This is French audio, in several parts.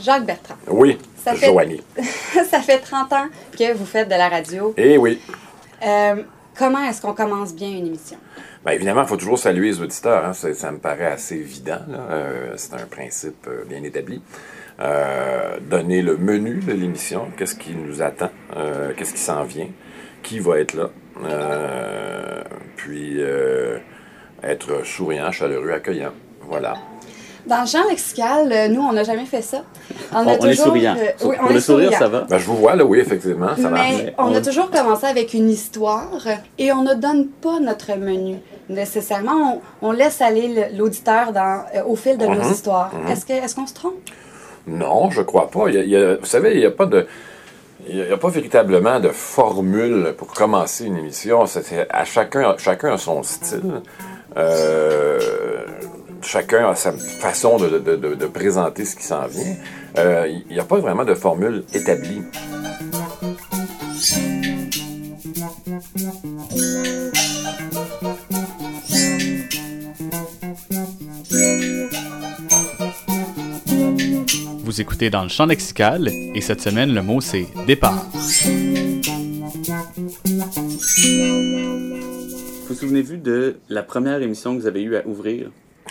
Jacques Bertrand. Oui, Joanie. Ça fait 30 ans que vous faites de la radio. Eh oui. Comment est-ce qu'on commence bien une émission? Bien, évidemment, il faut toujours saluer les auditeurs. Hein. Ça me paraît assez évident. Là. C'est un principe bien établi. Donner le menu de l'émission, qu'est-ce qui nous attend, qu'est-ce qui s'en vient, qui va être là. Puis être souriant, chaleureux, accueillant. Voilà. Dans le champ lexical, nous, on n'a jamais fait ça. On est souriant. Oui, pour le sourire, ça va. Ben, je vous vois, là, oui, effectivement, ça marche. Mais on a toujours commencé avec une histoire et on ne donne pas notre menu. Nécessairement, on laisse aller l'auditeur au fil de nos histoires. Est-ce qu'on se trompe? Non, je crois pas. Vous savez, il n'y a pas de... Il n'y a pas véritablement de formule pour commencer une émission. Chacun a son style. Chacun a sa façon de présenter ce qui s'en vient. Il n'y a pas vraiment de formule établie. Vous écoutez Dans le champ lexical et cette semaine, le mot c'est « départ ». Vous souvenez-vous de la première émission que vous avez eue à ouvrir?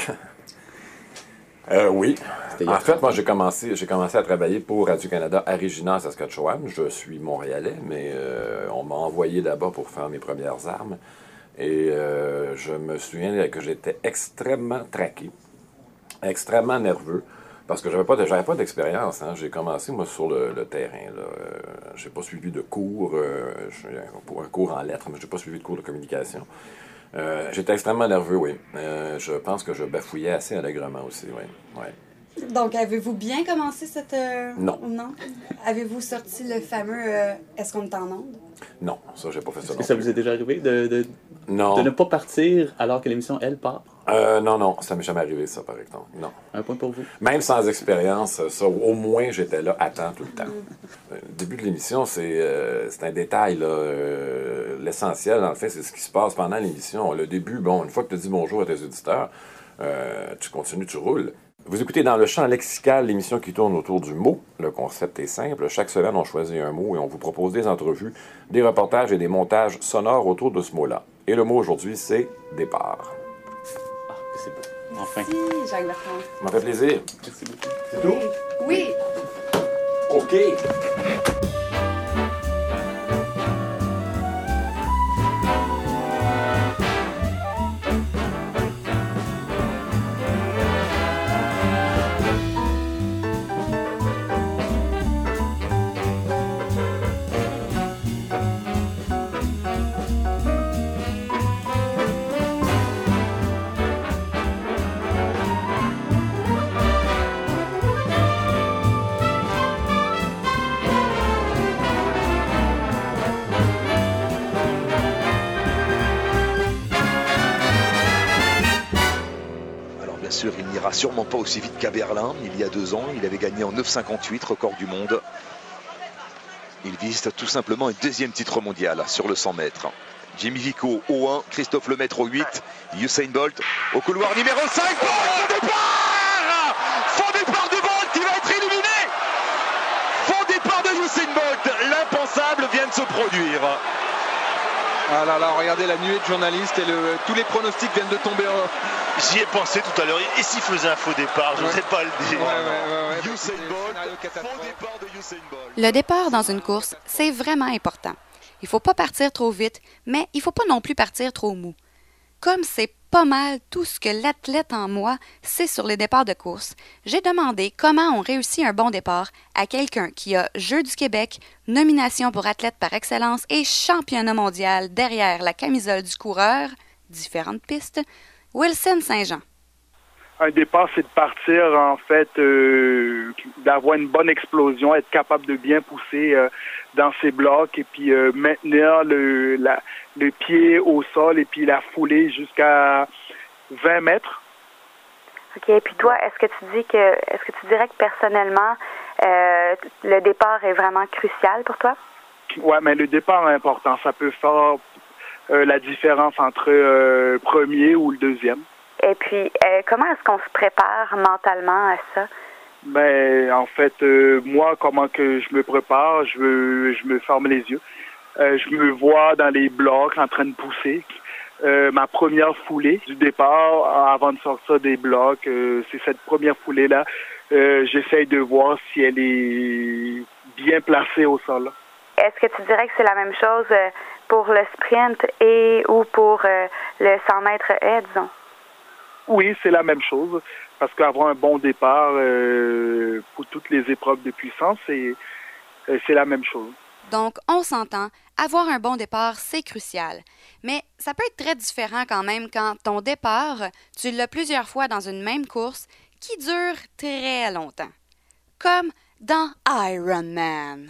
Oui. En fait, moi, j'ai commencé à travailler pour Radio-Canada à Regina, en Saskatchewan. Je suis Montréalais, mais on m'a envoyé là-bas pour faire mes premières armes. Et je me souviens que j'étais extrêmement traqué, extrêmement nerveux, parce que j'avais pas d'expérience. Hein. J'ai commencé, moi, sur le terrain. J'ai pas suivi de cours, pour un cours en lettres, mais j'ai pas suivi de cours de communication. J'étais extrêmement nerveux, oui. Je pense que je bafouillais assez allègrement aussi, oui. Ouais. Donc, avez-vous bien commencé cette... Non. Non? Avez-vous sorti le fameux Est-ce qu'on est en onde? Non, ça, j'ai pas fait ça. Est-ce que ça vous est déjà arrivé de ne pas partir alors que l'émission, elle, part? Non, ça m'est jamais arrivé, ça, par exemple. Non. Un point pour vous. Même sans expérience, ça, au moins, j'étais là à temps tout le temps. Le début de l'émission, c'est un détail, là. L'essentiel, en fait, c'est ce qui se passe pendant l'émission. Le début, une fois que tu as dit bonjour à tes auditeurs, tu continues, tu roules. Vous écoutez Dans le champ lexical, l'émission qui tourne autour du mot. Le concept est simple. Chaque semaine, on choisit un mot et on vous propose des entrevues, des reportages et des montages sonores autour de ce mot-là. Et le mot aujourd'hui, c'est « départ ». C'est beau. Enfin. Merci, Jacques Bertrand. Ça m'a fait plaisir. Merci beaucoup. C'est tout? Oui. OK. Il n'ira sûrement pas aussi vite qu'à Berlin. Il y a 2 ans, il avait gagné en 9,58, record du monde. Il vise tout simplement un 2e titre mondial sur le 100 mètres. Jimmy Vico au 1, Christophe Lemaitre au 8, Usain Bolt au couloir numéro 5. Faux départ! Faux départ de Bolt qui va être éliminé! Faux départ de Usain Bolt. L'impensable vient de se produire. Ah là là, regardez la nuée de journalistes et tous les pronostics viennent de tomber. J'y ai pensé tout à l'heure. Et s'il faisait un faux départ, je ne sais pas le dire. Usain Bolt, faux départ de Usain Bolt. Le départ dans une course, c'est vraiment important. Il ne faut pas partir trop vite, mais il ne faut pas non plus partir trop mou. Comme c'est pas mal tout ce que l'athlète en moi sait sur les départs de course, j'ai demandé comment on réussit un bon départ à quelqu'un qui a Jeux du Québec, nomination pour athlète par excellence et championnat mondial derrière la camisole du coureur, différentes pistes, Wilson Saint-Jean. Un départ, c'est de partir, en fait, d'avoir une bonne explosion, être capable de bien pousser dans ses blocs et puis maintenir le pied au sol et puis la foulée jusqu'à 20 mètres. OK. Puis toi, est-ce que tu dirais que personnellement, le départ est vraiment crucial pour toi? Oui, mais le départ est important. Ça peut faire la différence entre premier ou le deuxième. Et puis, comment est-ce qu'on se prépare mentalement à ça? Ben, en fait, moi, comment que je me prépare, je me ferme les yeux. Je me vois dans les blocs en train de pousser. Ma première foulée du départ, avant de sortir des blocs, c'est cette première foulée-là. J'essaye de voir si elle est bien placée au sol. Est-ce que tu dirais que c'est la même chose pour le sprint et ou pour le 100 mètres haies, disons? Oui, c'est la même chose. Parce qu'avoir un bon départ pour toutes les épreuves de puissance, c'est la même chose. Donc, on s'entend, avoir un bon départ, c'est crucial. Mais ça peut être très différent quand même quand ton départ, tu l'as plusieurs fois dans une même course qui dure très longtemps. Comme dans Ironman.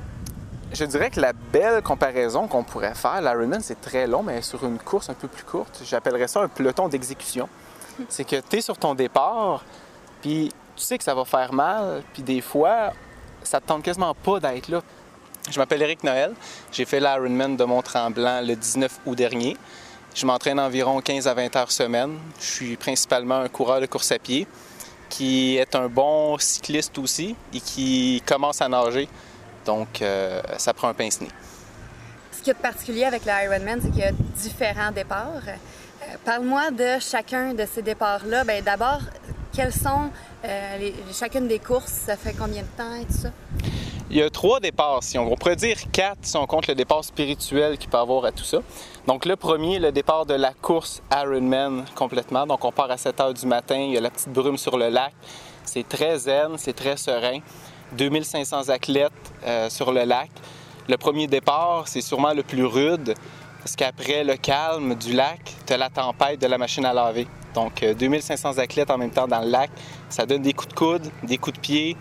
Je dirais que la belle comparaison qu'on pourrait faire, l'Ironman, c'est très long, mais sur une course un peu plus courte, j'appellerais ça un peloton d'exécution. C'est que tu es sur ton départ, puis tu sais que ça va faire mal, puis des fois, ça te tente quasiment pas d'être là. Je m'appelle Éric Noël, j'ai fait l'Ironman de Mont-Tremblant le 19 août dernier. Je m'entraîne environ 15 à 20 heures semaine. Je suis principalement un coureur de course à pied qui est un bon cycliste aussi et qui commence à nager. Donc, ça prend un pince-nez. Ce qu'il y a de particulier avec l'Ironman, c'est qu'il y a différents départs. Parle-moi de chacun de ces départs-là. Bien, d'abord, quelles sont chacune des courses? Ça fait combien de temps et tout ça? Il y a 3 départs, on pourrait dire 4 si on compte le départ spirituel qu'il peut avoir à tout ça. Donc le premier, le départ de la course Ironman complètement. Donc on part à 7 h du matin, il y a la petite brume sur le lac. C'est très zen, c'est très serein. 2500 athlètes sur le lac. Le premier départ, c'est sûrement le plus rude parce qu'après le calme du lac, tu as la tempête de la machine à laver. Donc 2500 athlètes en même temps dans le lac, ça donne des coups de coude, des coups de pied,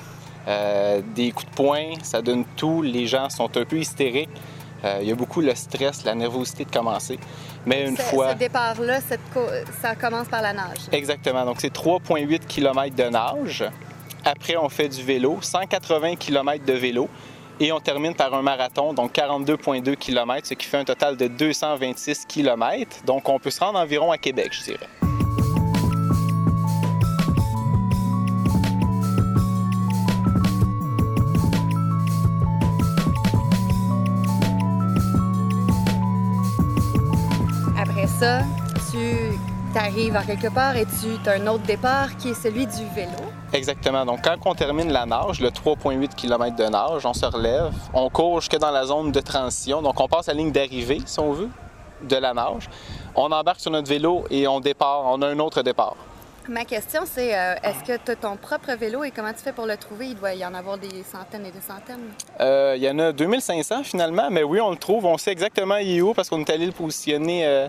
des coups de poing, ça donne tout. Les gens sont un peu hystériques. Il y a beaucoup le stress, la nervosité de commencer. Mais une fois... Ce départ-là, ça commence par la nage. Exactement. Donc, c'est 3,8 km de nage. Après, on fait du vélo, 180 km de vélo. Et on termine par un marathon, donc 42,2 km, ce qui fait un total de 226 km. Donc, on peut se rendre environ à Québec, je dirais. Après ça, tu arrives à quelque part et tu as un autre départ qui est celui du vélo. Exactement. Donc, quand on termine la nage, le 3,8 km de nage, on se relève, on court jusque dans la zone de transition. Donc, on passe la ligne d'arrivée, si on veut, de la nage. On embarque sur notre vélo et on départ. On a un autre départ. Ma question, c'est est-ce que tu as ton propre vélo et comment tu fais pour le trouver? Il doit y en avoir des centaines et des centaines. Il y en a 2500 finalement, mais oui, on le trouve. On sait exactement il est où parce qu'on est allé le positionner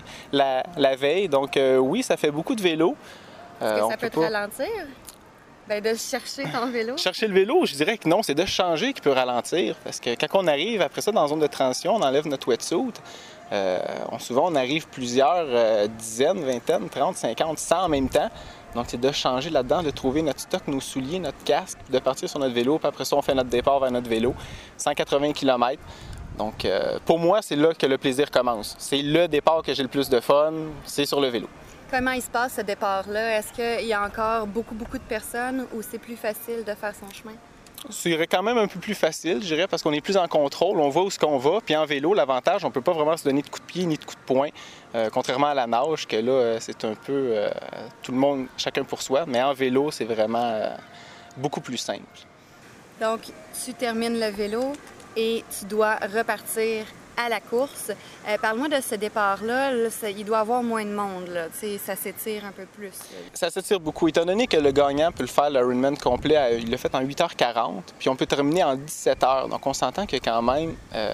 la veille. Donc oui, ça fait beaucoup de vélos. Est-ce que ça peut te ralentir? Bien, de chercher ton vélo? Chercher le vélo, je dirais que non, c'est de changer qui peut ralentir. Parce que quand on arrive après ça dans la zone de transition, on enlève notre wetsuit. Souvent, on arrive plusieurs dizaines, vingtaines, 30, 50, 100 en même temps. Donc, c'est de changer là-dedans, de trouver notre stock, nos souliers, notre casque, de partir sur notre vélo. Puis après ça, on fait notre départ vers notre vélo. 180 km. Donc, pour moi, c'est là que le plaisir commence. C'est le départ que j'ai le plus de fun, c'est sur le vélo. Comment il se passe, ce départ-là? Est-ce qu'il y a encore beaucoup de personnes ou c'est plus facile de faire son chemin? C'est quand même un peu plus facile, je dirais, parce qu'on est plus en contrôle, on va où ce qu'on va. Puis en vélo, l'avantage, on peut pas vraiment se donner de coups de pied ni de coups de poing, contrairement à la nage, que là, c'est un peu tout le monde, chacun pour soi. Mais en vélo, c'est vraiment beaucoup plus simple. Donc, tu termines le vélo et tu dois repartir à la course. Parle-moi de ce départ-là. Il doit y avoir moins de monde. Là. Ça s'étire un peu plus. Ça s'étire beaucoup. Étant donné que le gagnant peut le faire, l'Ironman complet, il l'a fait en 8h40, puis on peut terminer en 17h. Donc, on s'entend qu'il y a quand même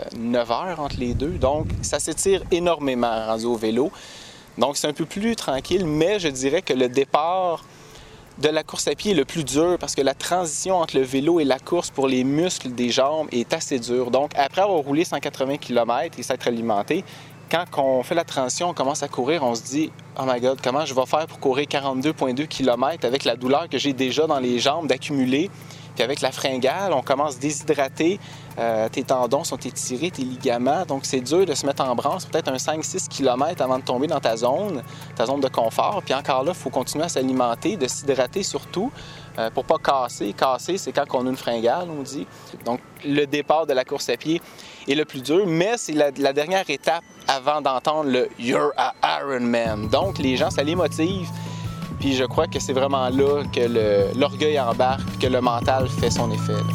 9 heures entre les deux. Donc, ça s'étire énormément rendu au vélo. Donc, c'est un peu plus tranquille, mais je dirais que le départ de la course à pied est le plus dur parce que la transition entre le vélo et la course pour les muscles des jambes est assez dure. Donc, après avoir roulé 180 km et s'être alimenté, quand on fait la transition, on commence à courir, on se dit « Oh my God, comment je vais faire pour courir 42,2 km avec la douleur que j'ai déjà dans les jambes d'accumuler? Puis avec la fringale, on commence à déshydrater. Tes tendons sont étirés, tes ligaments. Donc, c'est dur de se mettre en branle. C'est peut-être un 5-6 km avant de tomber dans ta zone de confort. Puis encore là, il faut continuer à s'alimenter, de s'hydrater surtout pour pas casser. Casser, c'est quand on a une fringale, on dit. Donc, le départ de la course à pied est le plus dur, mais c'est la dernière étape avant d'entendre le « You're a Ironman ». Donc, les gens, ça les motive. Puis je crois que c'est vraiment là que l'orgueil embarque, que le mental fait son effet. Là.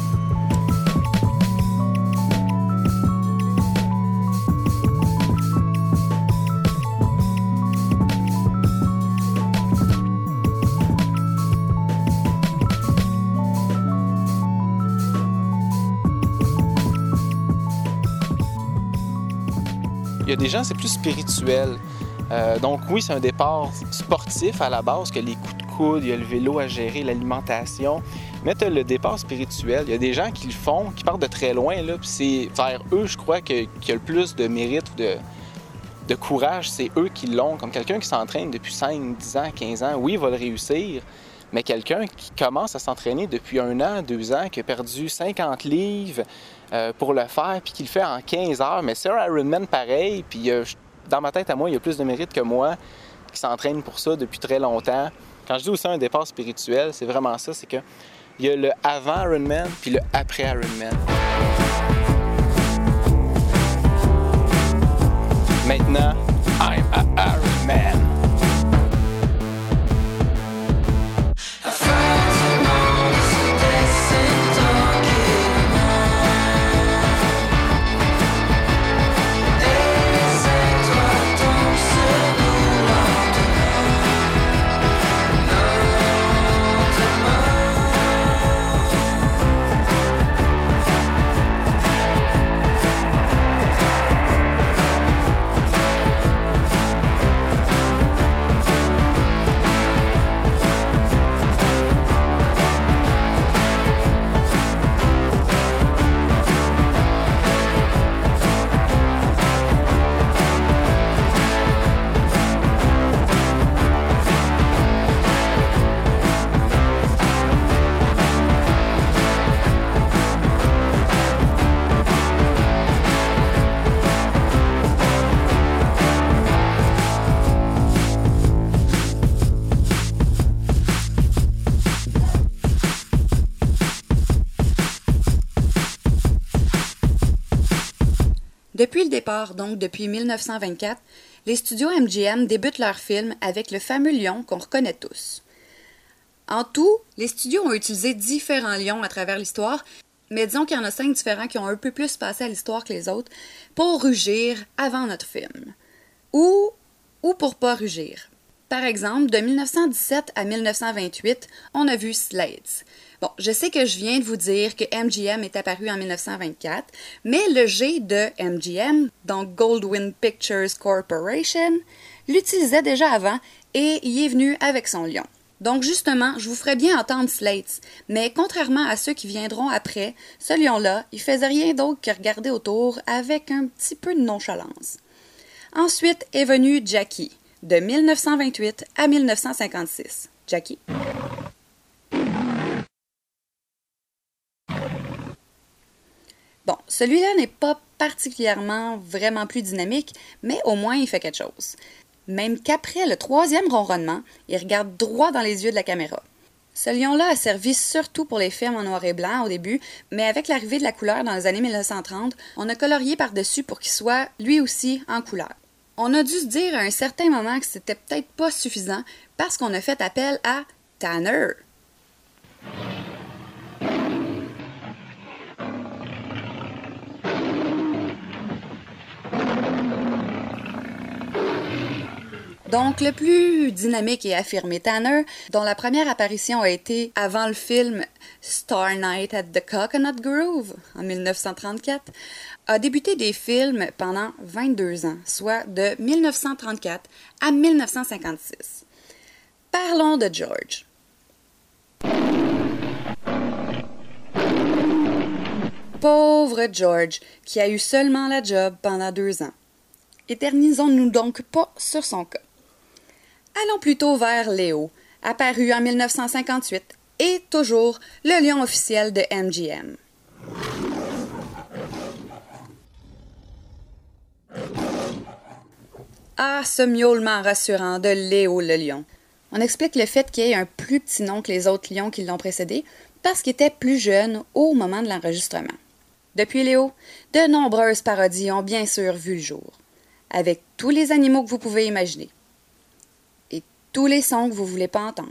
Il y a des gens, c'est plus spirituel. Donc oui, c'est un départ sportif à la base, que les coups de coude, il y a le vélo à gérer, l'alimentation. Mais tu as le départ spirituel. Il y a des gens qui le font, qui partent de très loin, là, puis c'est vers eux, je crois, qu'il y a le plus de mérite ou de courage. C'est eux qui l'ont. Comme quelqu'un qui s'entraîne depuis 5, 10 ans, 15 ans, oui, il va le réussir. Mais quelqu'un qui commence à s'entraîner depuis 1 an, 2 ans, qui a perdu 50 livres pour le faire, puis qui le fait en 15 heures, mais c'est un Ironman pareil, puis dans ma tête à moi, il y a plus de mérite que moi qui s'entraîne pour ça depuis très longtemps. Quand je dis aussi un départ spirituel, c'est vraiment ça, c'est que il y a le avant Ironman puis le après Ironman. Maintenant, I'm a Ironman. Depuis le départ, donc depuis 1924, les studios MGM débutent leur film avec le fameux lion qu'on reconnaît tous. En tout, les studios ont utilisé différents lions à travers l'histoire, mais disons qu'il y en a 5 différents qui ont un peu plus passé à l'histoire que les autres pour rugir avant notre film. Ou pour pas rugir. Par exemple, de 1917 à 1928, on a vu Slates. Bon, je sais que je viens de vous dire que MGM est apparu en 1924, mais le G de MGM, donc Goldwyn Pictures Corporation, l'utilisait déjà avant et y est venu avec son lion. Donc justement, je vous ferais bien entendre Slates, mais contrairement à ceux qui viendront après, ce lion-là, il faisait rien d'autre que regarder autour avec un petit peu de nonchalance. Ensuite est venu Jackie, de 1928 à 1956. Jackie? Bon, celui-là n'est pas particulièrement vraiment plus dynamique, mais au moins il fait quelque chose. Même qu'après le 3e ronronnement, il regarde droit dans les yeux de la caméra. Ce lion-là a servi surtout pour les films en noir et blanc au début, mais avec l'arrivée de la couleur dans les années 1930, on a colorié par-dessus pour qu'il soit lui aussi en couleur. On a dû se dire à un certain moment que c'était peut-être pas suffisant parce qu'on a fait appel à Tanner. Donc, le plus dynamique et affirmé Tanner, dont la première apparition a été avant le film Star Night at the Coconut Grove, en 1934, a débuté des films pendant 22 ans, soit de 1934 à 1956. Parlons de George. Pauvre George, qui a eu seulement la job pendant 2 ans. Éternisons-nous donc pas sur son cas. Allons plutôt vers Léo, apparu en 1958, est toujours le lion officiel de MGM. Ah, ce miaulement rassurant de Léo le lion. On explique le fait qu'il ait un plus petit nom que les autres lions qui l'ont précédé parce qu'il était plus jeune au moment de l'enregistrement. Depuis Léo, de nombreuses parodies ont bien sûr vu le jour, avec tous les animaux que vous pouvez imaginer et tous les sons que vous ne voulez pas entendre.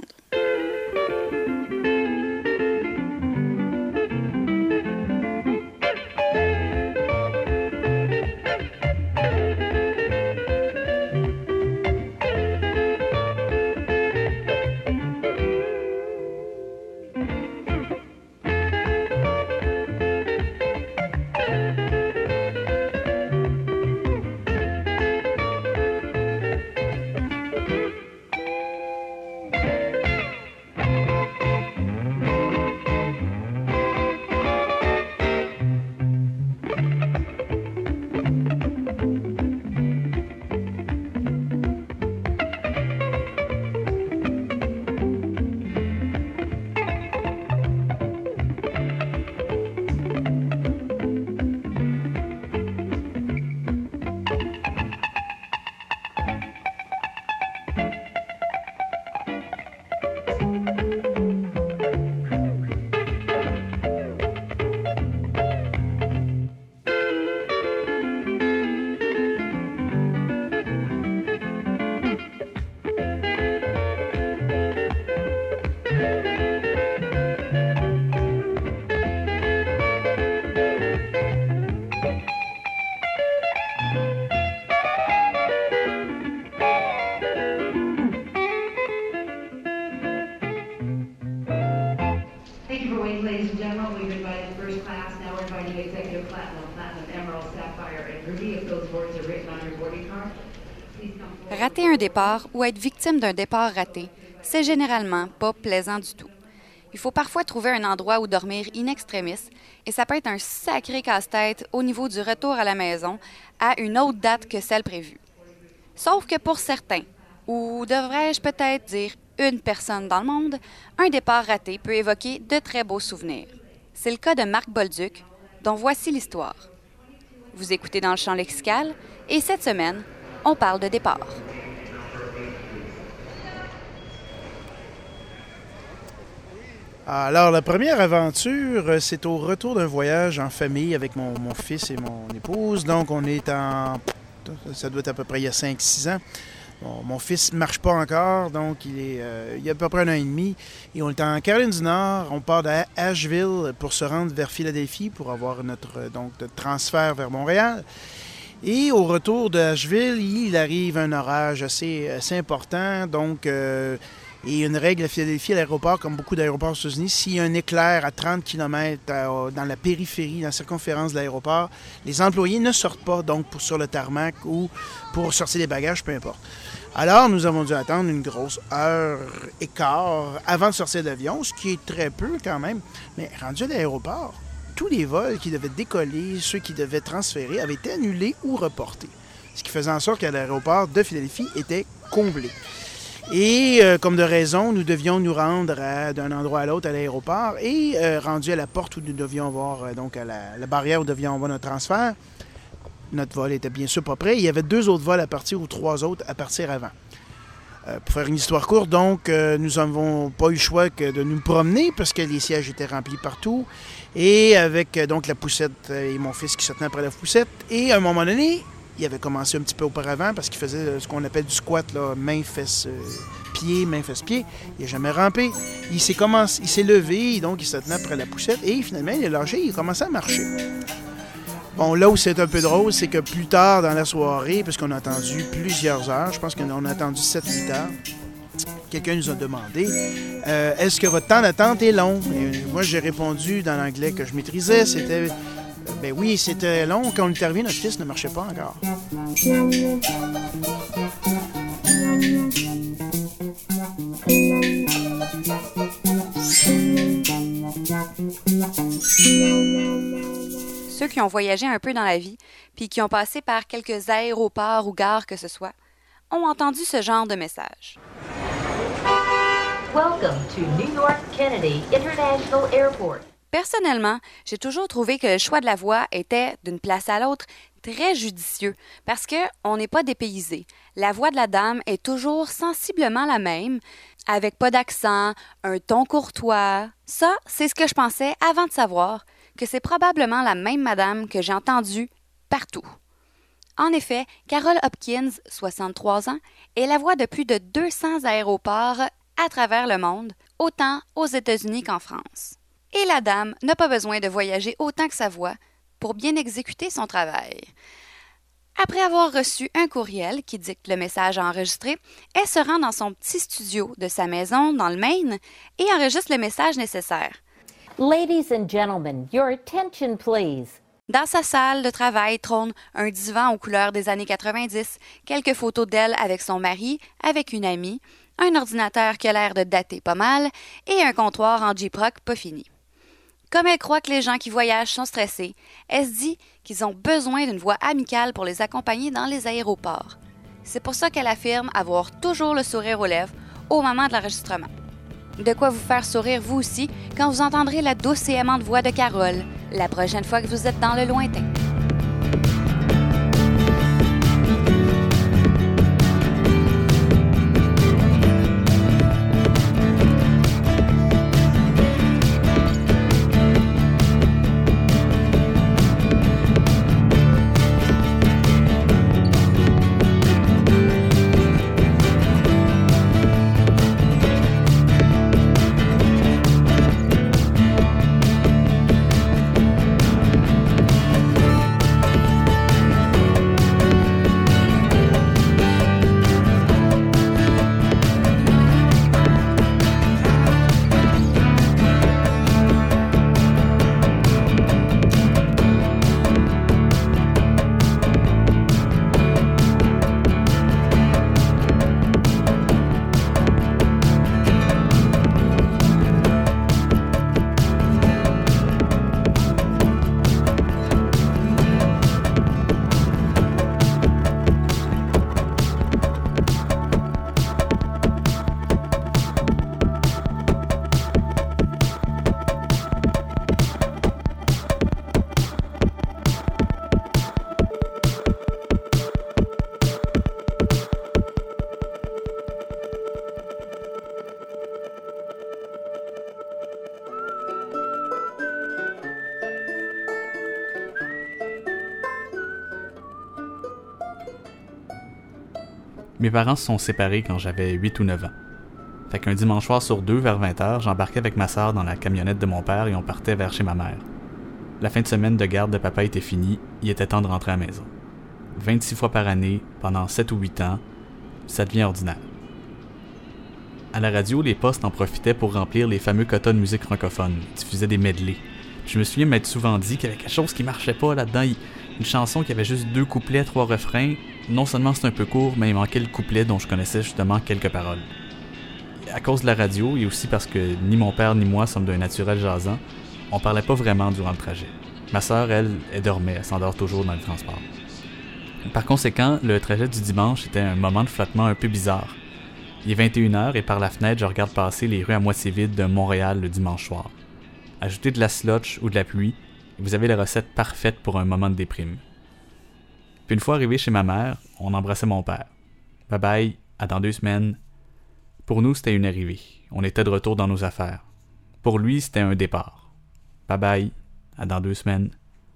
Rater un départ ou être victime d'un départ raté, c'est généralement pas plaisant du tout. Il faut parfois trouver un endroit où dormir in extremis et ça peut être un sacré casse-tête au niveau du retour à la maison à une autre date que celle prévue. Sauf que pour certains, ou devrais-je peut-être dire une personne dans le monde, un départ raté peut évoquer de très beaux souvenirs. C'est le cas de Marc Bolduc, dont voici l'histoire. Vous écoutez dans le champ lexical et cette semaine, on parle de départ. Alors, la première aventure, c'est au retour d'un voyage en famille avec mon fils et mon épouse. Donc, on est ça doit être à peu près il y a 5-6 ans. Bon, mon fils ne marche pas encore, donc il y a à peu près 1 an et demi. Et on est en Caroline du Nord. On part d'Asheville pour se rendre vers Philadelphie pour avoir notre transfert vers Montréal. Et au retour d'Asheville, il arrive un orage assez important. Donc, et une règle à Philadelphie, à l'aéroport, comme beaucoup d'aéroports aux États-Unis, s'il y a un éclair à 30 km dans la périphérie, dans la circonférence de l'aéroport, les employés ne sortent pas donc sur le tarmac ou pour sortir des bagages, peu importe. Alors, nous avons dû attendre une grosse heure et quart avant de sortir de l'avion, ce qui est très peu quand même. Mais rendu à l'aéroport, tous les vols qui devaient décoller, ceux qui devaient transférer, avaient été annulés ou reportés. Ce qui faisait en sorte que l'aéroport de Philadelphie était comblé. Et comme de raison, nous devions nous rendre d'un endroit à l'autre à l'aéroport et rendu à la porte où nous devions avoir, donc à la barrière où nous devions avoir notre transfert, notre vol était bien sûr pas prêt. Il y avait 2 autres vols à partir ou 3 autres à partir avant. Pour faire une histoire courte, donc, nous n'avons pas eu le choix que de nous promener parce que les sièges étaient remplis partout. Et avec donc la poussette et mon fils qui se tenait après la poussette. Et à un moment donné, il avait commencé un petit peu auparavant parce qu'il faisait ce qu'on appelle du squat, là, main, fesse, pied, main, fesse, pied. Il n'a jamais rampé. Il s'est levé, donc il se tenait après la poussette. Et finalement, il a lâché, il a commencé à marcher. Bon, là où c'est un peu drôle, c'est que plus tard dans la soirée, parce qu'on a attendu plusieurs heures, je pense qu'on a attendu 7-8 heures, quelqu'un nous a demandé est-ce que votre temps d'attente est long? Et moi, j'ai répondu dans l'anglais que je maîtrisais, c'était ben oui, c'était long. Quand on est arrivé, notre fils ne marchait pas encore. Ceux qui ont voyagé un peu dans la vie, puis qui ont passé par quelques aéroports ou gares que ce soit, ont entendu ce genre de message. Welcome to New York Kennedy International Airport. Personnellement, j'ai toujours trouvé que le choix de la voix était, d'une place à l'autre, très judicieux parce qu'on n'est pas dépaysé. La voix de la dame est toujours sensiblement la même, avec pas d'accent, un ton courtois. Ça, c'est ce que je pensais avant de savoir que c'est probablement la même madame que j'ai entendue partout. En effet, Carol Hopkins, 63 ans, est la voix de plus de 200 aéroports à travers le monde, autant aux États-Unis qu'en France. Et la dame n'a pas besoin de voyager autant que sa voix pour bien exécuter son travail. Après avoir reçu un courriel qui dicte le message à enregistrer, elle se rend dans son petit studio de sa maison dans le Maine et enregistre le message nécessaire. Ladies and gentlemen, your attention please. Dans sa salle de travail trône un divan aux couleurs des années 90, quelques photos d'elle avec son mari, avec une amie, un ordinateur qui a l'air de dater pas mal et un comptoir en J-Proc pas fini. Comme elle croit que les gens qui voyagent sont stressés, elle se dit qu'ils ont besoin d'une voix amicale pour les accompagner dans les aéroports. C'est pour ça qu'elle affirme avoir toujours le sourire aux lèvres au moment de l'enregistrement. De quoi vous faire sourire vous aussi quand vous entendrez la douce et aimante voix de Carole la prochaine fois que vous êtes dans le lointain. Mes parents se sont séparés quand j'avais 8 ou 9 ans. Fait qu'un dimanche soir sur 2, vers 20h, j'embarquais avec ma sœur dans la camionnette de mon père et on partait vers chez ma mère. La fin de semaine de garde de papa était finie, il était temps de rentrer à la maison. 26 fois par année, pendant 7 ou 8 ans, ça devient ordinaire. À la radio, les postes en profitaient pour remplir les fameux quotas de musique francophone, diffusaient des medleys. Je me souviens m'être souvent dit qu'il y avait quelque chose qui marchait pas là-dedans. Une chanson qui avait juste 2 couplets, 3 refrains. Non seulement c'est un peu court, mais il manquait le couplet dont je connaissais justement quelques paroles. À cause de la radio, et aussi parce que ni mon père ni moi sommes d'un naturel jasant, on parlait pas vraiment durant le trajet. Ma sœur, elle dormait, elle s'endort toujours dans le transport. Par conséquent, le trajet du dimanche était un moment de flottement un peu bizarre. Il est 21h et par la fenêtre, je regarde passer les rues à moitié vides de Montréal le dimanche soir. Ajoutez de la slush ou de la pluie, et vous avez la recette parfaite pour un moment de déprime. Puis une fois arrivé chez ma mère, on embrassait mon père. Bye bye, à dans 2 semaines. Pour nous, c'était une arrivée. On était de retour dans nos affaires. Pour lui, c'était un départ. Bye bye, à dans 2 semaines.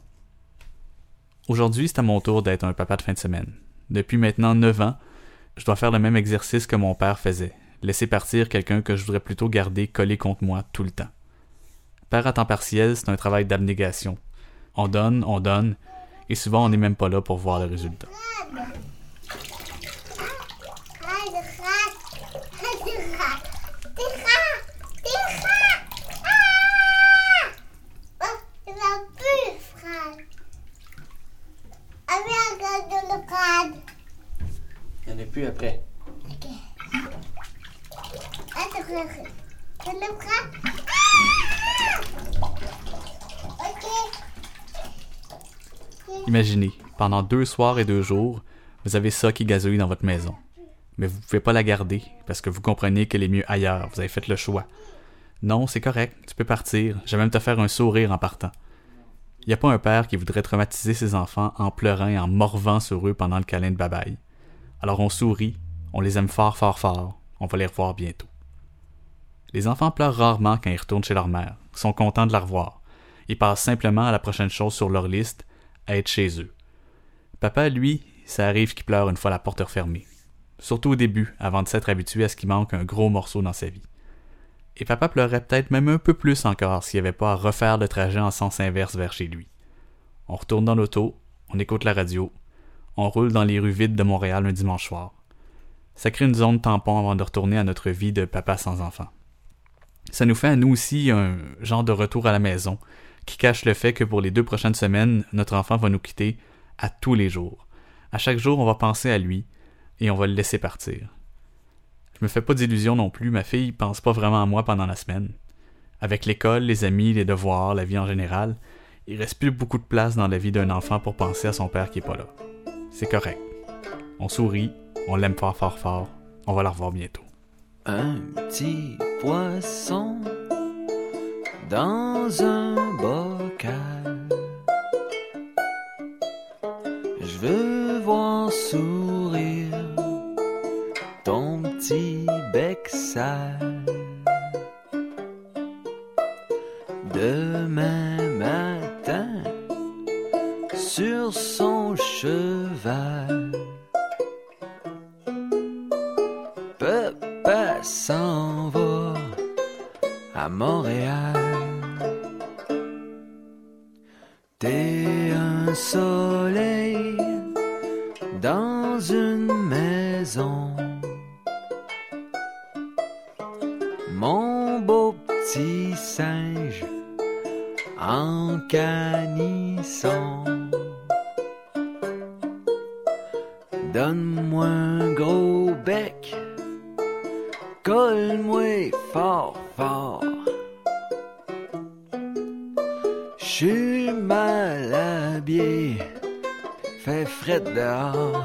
Aujourd'hui, c'est à mon tour d'être un papa de fin de semaine. Depuis maintenant 9 ans, je dois faire le même exercice que mon père faisait. Laisser partir quelqu'un que je voudrais plutôt garder collé contre moi tout le temps. Père à temps partiel, c'est un travail d'abnégation. On donne, et souvent on n'est même pas là pour voir le résultat. Il n'y en a plus après. Ok. Imaginez, pendant 2 soirs et 2 jours, vous avez ça qui gazouille dans votre maison. Mais vous pouvez pas la garder, parce que vous comprenez qu'elle est mieux ailleurs, vous avez fait le choix. Non, c'est correct, tu peux partir, je vais même te faire un sourire en partant. Il n'y a pas un père qui voudrait traumatiser ses enfants en pleurant et en morvant sur eux pendant le câlin de babaye. Alors on sourit, on les aime fort, fort, fort, on va les revoir bientôt. Les enfants pleurent rarement quand ils retournent chez leur mère, ils sont contents de la revoir. Ils passent simplement à la prochaine chose sur leur liste, à être chez eux. Papa, lui, ça arrive qu'il pleure une fois la porte refermée. Surtout au début, avant de s'être habitué à ce qu'il manque un gros morceau dans sa vie. Et papa pleurait peut-être même un peu plus encore s'il n'y avait pas à refaire le trajet en sens inverse vers chez lui. On retourne dans l'auto, on écoute la radio, on roule dans les rues vides de Montréal un dimanche soir. Ça crée une zone tampon avant de retourner à notre vie de papa sans enfant. Ça nous fait à nous aussi un genre de retour à la maison qui cache le fait que pour les 2 prochaines semaines, notre enfant va nous quitter à tous les jours. À chaque jour, on va penser à lui et on va le laisser partir. Je me fais pas d'illusions non plus, ma fille pense pas vraiment à moi pendant la semaine. Avec l'école, les amis, les devoirs, la vie en général, il reste plus beaucoup de place dans la vie d'un enfant pour penser à son père qui est pas là. C'est correct. On sourit, on l'aime fort, fort, fort, on va la revoir bientôt. Un petit poisson dans un bocal. Je veux voir sourire ton petit bec sale. Demain matin, sur son cheval, papa s'en va à Montréal. T'es un soleil dans une maison, mon beau petit singe en canisson. Donne-moi un gros bec, colle-moi fort, fort. J'suis mal habillé, fait fret dehors.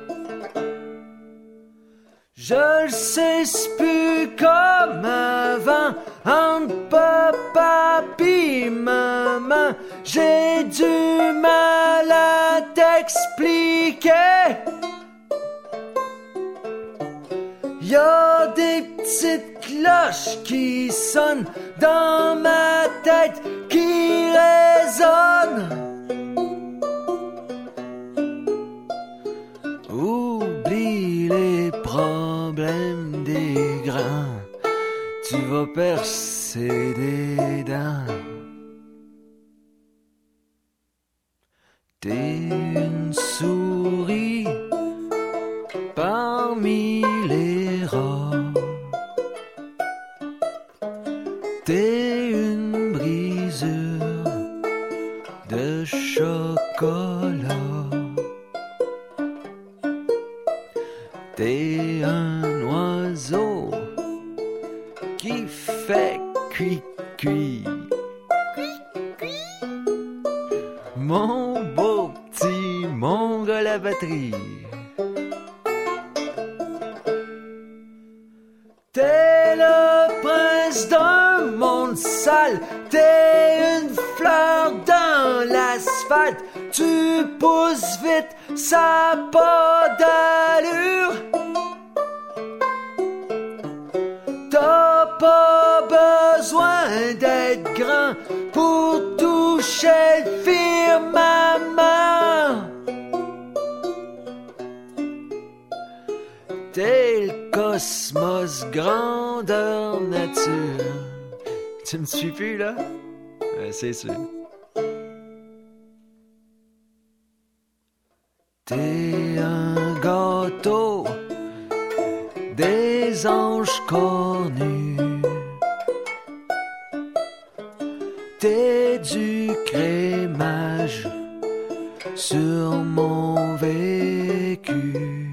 Je le sais, c'est plus comme avant, entre papa pis maman. J'ai du mal à t'expliquer. Y'a des petites cloches qui sonnent dans ma tête, qui résonnent. Oublie les problèmes des grands, tu vas percer des dents. T'es une souris parmi les rats. T'es une brisure de chocolat. T'es un oiseau qui fait cui-cui. Mon beau petit mongol à batterie. T'es le prince d'un monde sale, t'es une fleur dans l'asphalte. Tu pousses vite, ça n'a pas d'allure. T'as pas besoin d'être grand pour toucher le firmament. T'es le cosmos grandeur nature. Tu me suis plus là? C'est sûr. T'es un gâteau des anges cornus. T'es du crémage sur mon vécu.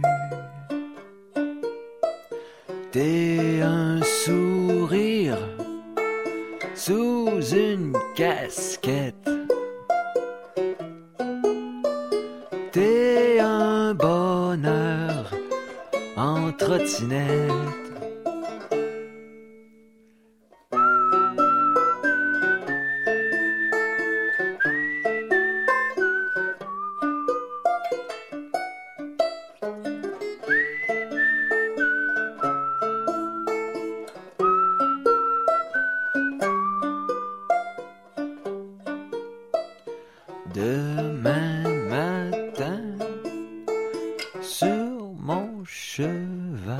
T'es un sourire sous une casquette. T'es un bonheur entre trottinette. Demain matin, sur mon cheval,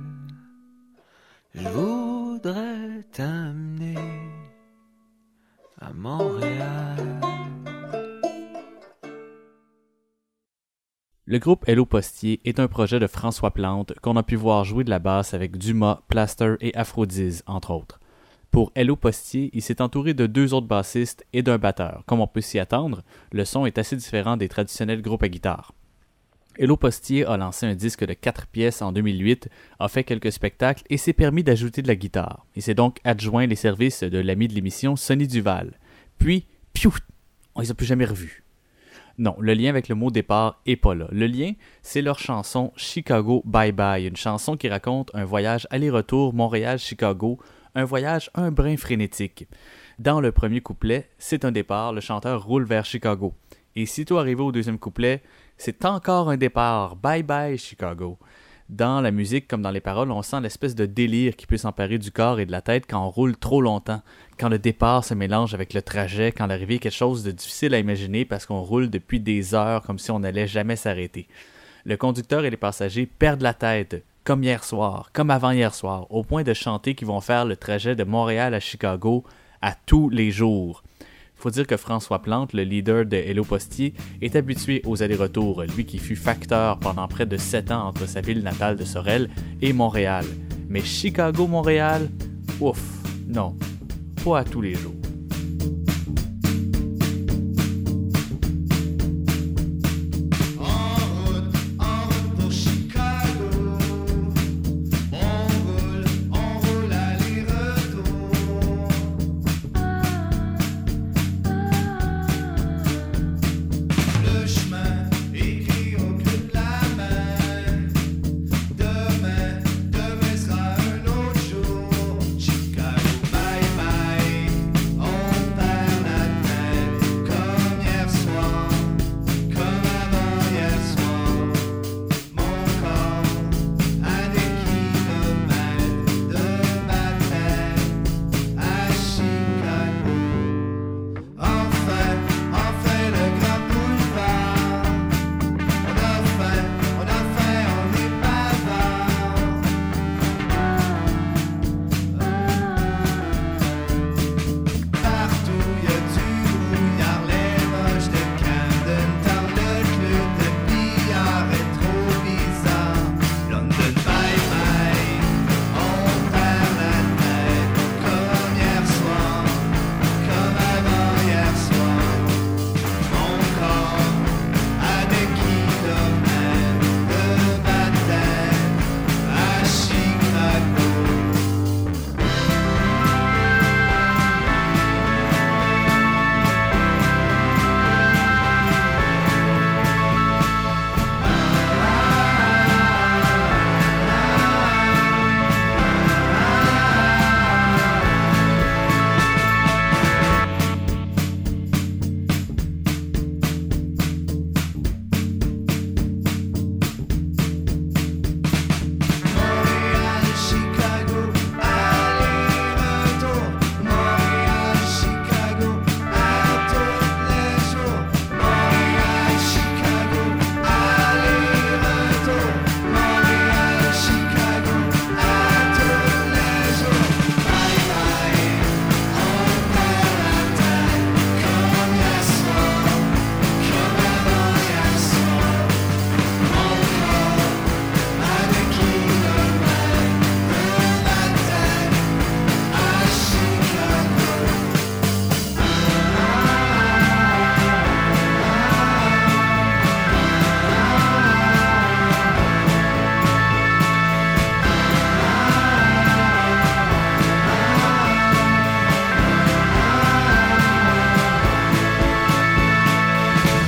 je voudrais t'amener à Montréal. Le groupe Hello Postier est un projet de François Plante qu'on a pu voir jouer de la basse avec Dumas, Plaster et Aphrodise, entre autres. Pour Hello Postier, il s'est entouré de 2 autres bassistes et d'un batteur. Comme on peut s'y attendre, le son est assez différent des traditionnels groupes à guitare. Hello Postier a lancé un disque de 4 pièces en 2008, a fait quelques spectacles et s'est permis d'ajouter de la guitare. Il s'est donc adjoint les services de l'ami de l'émission, Sonny Duval. Puis, piou, on les a plus jamais revus. Non, le lien avec le mot départ est pas là. Le lien, c'est leur chanson Chicago Bye Bye, une chanson qui raconte un voyage aller-retour Montréal-Chicago, un voyage un brin frénétique. Dans le premier couplet, c'est un départ, le chanteur roule vers Chicago. Et sitôt arrivé au deuxième couplet, c'est encore un départ, bye bye Chicago. Dans la musique comme dans les paroles, on sent l'espèce de délire qui peut s'emparer du corps et de la tête quand on roule trop longtemps, quand le départ se mélange avec le trajet, quand l'arrivée est quelque chose de difficile à imaginer parce qu'on roule depuis des heures comme si on n'allait jamais s'arrêter. Le conducteur et les passagers perdent la tête, comme hier soir, comme avant-hier soir, au point de chanter qu'ils vont faire le trajet de Montréal à Chicago à tous les jours. Il faut dire que François Plante, le leader de Hello Postier, est habitué aux allers-retours, lui qui fut facteur pendant près de 7 ans entre sa ville natale de Sorel et Montréal. Mais Chicago-Montréal, ouf, non, pas à tous les jours.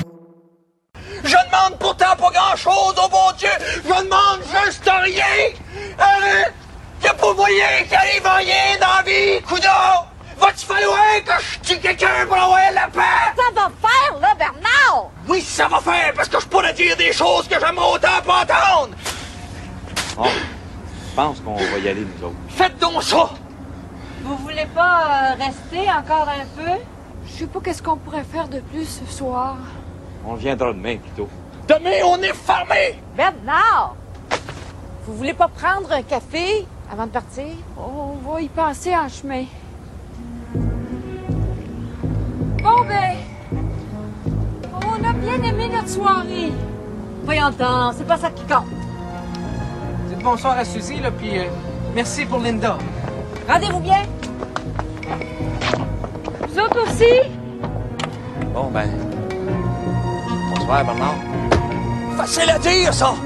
Pourtant pas grand-chose, oh bon Dieu! Je demande juste rien! Arrête! Y'a pas moyen qu'il arrive rien dans la vie, coudonc! Va-tu falloir que je tue quelqu'un pour avoir la paix? Ça va faire, là, Bernard! Oui, ça va faire, parce que je pourrais dire des choses que j'aime autant pas entendre! Bon, je pense qu'on va y aller, nous autres. Faites donc ça! Vous voulez pas rester encore un peu? Je sais pas qu'est-ce qu'on pourrait faire de plus ce soir. On viendra demain, plutôt. Demain, on est fermé! Bernard! Vous voulez pas prendre un café avant de partir? On va y penser en chemin. Bon ben, on a bien aimé notre soirée. Voyons donc, c'est pas ça qui compte. Dites bonsoir à Suzy, là, puis merci pour Linda. Rendez-vous bien. Vous autres aussi? Bon, ben... Bonsoir, Bernard. Facile à dire, ça!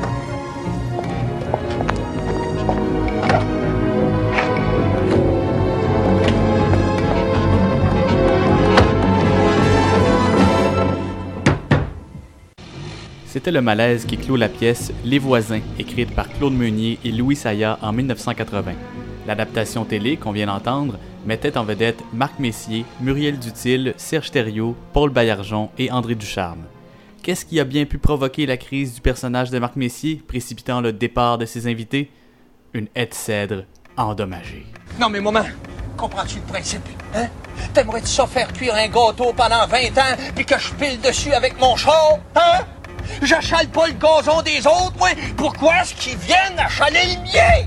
C'était le malaise qui clôt la pièce Les Voisins, écrite par Claude Meunier et Louis Saya en 1980. L'adaptation télé, qu'on vient d'entendre, mettait en vedette Marc Messier, Muriel Dutil, Serge Thériault, Paul Baillargeon et André Ducharme. Qu'est-ce qui a bien pu provoquer la crise du personnage de Marc Messier, précipitant le départ de ses invités? Une haie de cèdre endommagée. Non mais maman, comprends-tu le principe? Hein? T'aimerais-tu ça faire cuire un gâteau pendant 20 ans puis que je pile dessus avec mon char? Hein? J'achale pas le gazon des autres, moi. Pourquoi est-ce qu'ils viennent achaler le mien?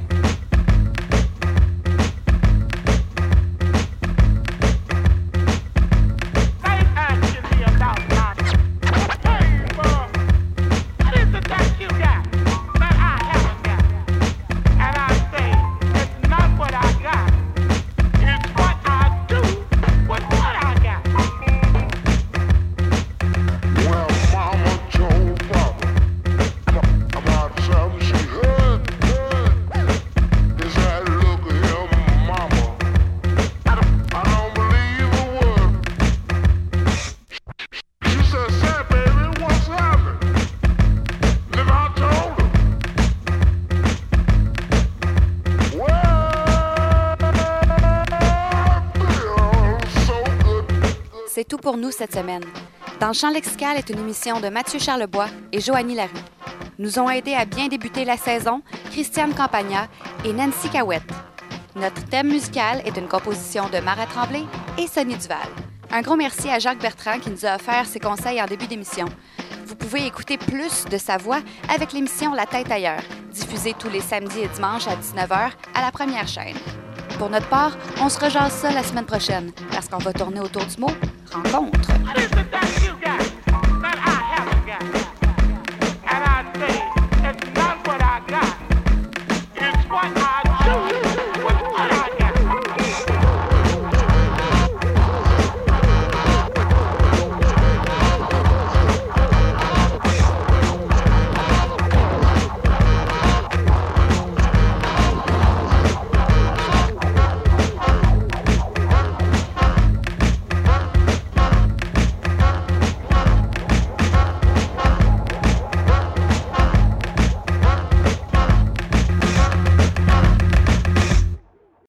C'est tout pour nous cette semaine. Dans le champ lexical est une émission de Mathieu Charlebois et Joanie Larue. Nous ont aidé à bien débuter la saison Christiane Campagna et Nancy Cahouette. Notre thème musical est une composition de Marat Tremblay et Sonny Duval. Un gros merci à Jacques Bertrand qui nous a offert ses conseils en début d'émission. Vous pouvez écouter plus de sa voix avec l'émission La Tête ailleurs, diffusée tous les samedis et dimanches à 19h à la première chaîne. Pour notre part, on se rejase ça la semaine prochaine parce qu'on va tourner autour du mot « rencontre ».